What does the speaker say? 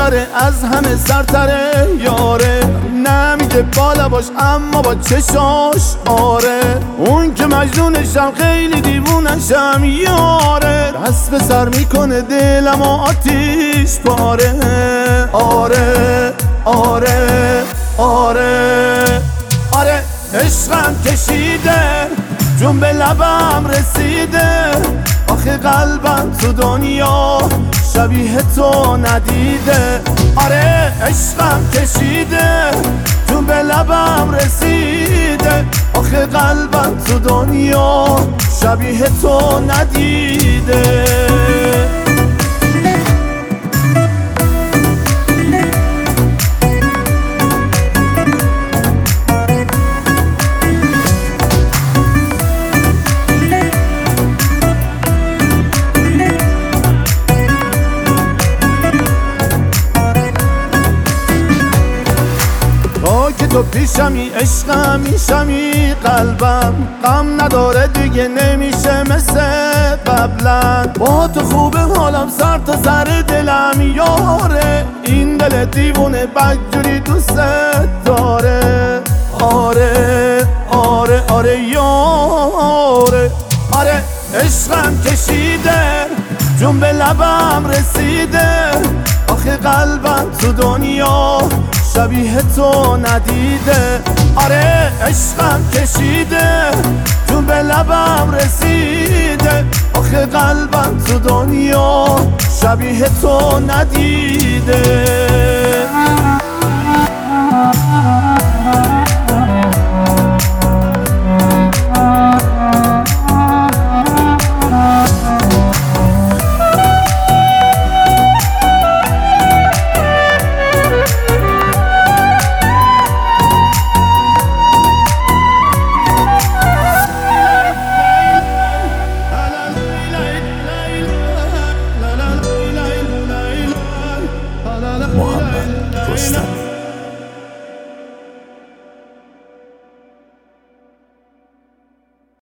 دلبره از همه سرتره یاره، نمیگه بالا باش اما با چشاش آره، اون که مجنونشم خیلی دیوونشم یاره، دست به سر میکنه دلم و آتیش پاره. آره آره آره آره عشقم کشیده جون به لبم رسیده، آخه قلبم تو دنیا شبیه تو ندیده. آره عشقم کشیده جون به لبم رسیده، آخه قلبم تو دنیا شبیه تو ندیده. که تو پیشمی عشقم میشمی قلبم، غم نداره دیگه نمیشه مثل قبلا، با تو خوبه حالم سر تا سر دلم یاره، این دل دیوونه بدجوری دوست داره. آره آره آره یاره آره عشقم کشیده جون به لبم رسیده، آخه قلبم تو دنیا شبیه تو ندیده. آره عشقم کشیده جون به لبم رسیده، آخه قلبم تو دنیا شبیه تو ندیده.